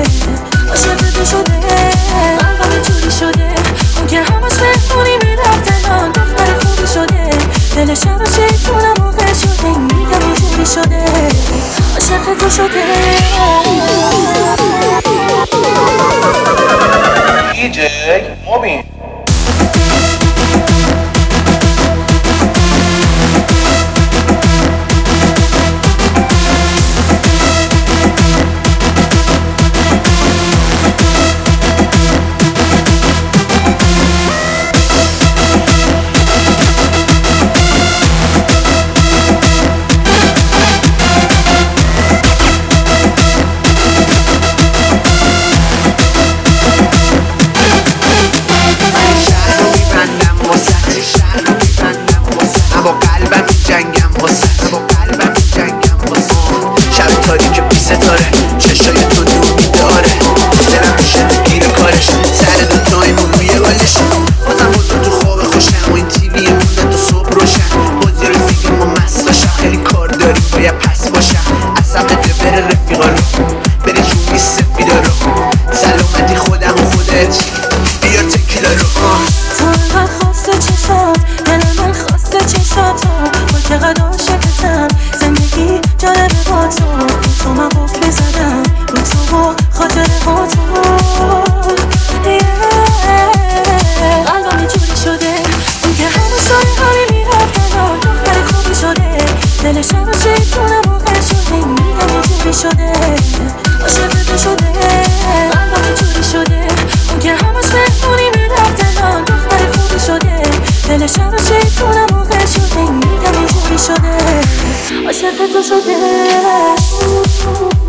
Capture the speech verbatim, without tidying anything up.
عاشق تو شده قلبم یه جوری شده اون که همش مهمونی میرفت الان دختر خوبی شده دلش رو شیطونم موقع شده میگم یه جوری شده عاشق تو شده دی جی مبین چشای تو نور میداره دلم میشه گیر کارش سر دوتای مویه ولش بازم بازم تو خواب خوشم و این تیویه مونده تا صبح روشن بازی رفیقیم و مست باشم خیلی کار داریم باید پس باشم اصلا بده بره رفیقا رو بره جونی سفیدا رو سلامتی خودم و خودت بیار تکیلا رو تو انقدر خواسته چشات دل من خواسته چشاتو با چقدر عاشقتم زندگی جالبه با تو تو من قفلی زدم رو تو و خاطر با تو قلبم یه جوری شده اون که همه شای حالی میرفت الان دختر خوبی شده دلش رو شیطونم موقع شده میگم یه جوری شده عاشق تو شده قلبم یه جوری شده اون که همش مهمونی میرفت الان دختر خوبی شده دلش رو شیطونم موقع شده میگم یه جوری شده عاشق تو شده